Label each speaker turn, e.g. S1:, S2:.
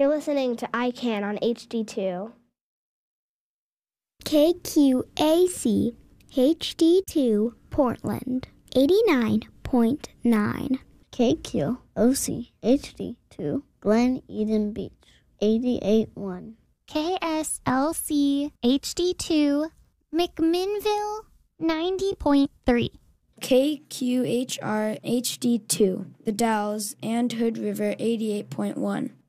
S1: listening to ICANN on HD2.
S2: KQAC HD2 Portland 89.9.
S3: KQOC HD2 Glen Eden Beach 88.1.
S4: KSLC HD2 McMinnville 90.3.
S5: KQHR HD2 The Dalles and Hood River 88.1.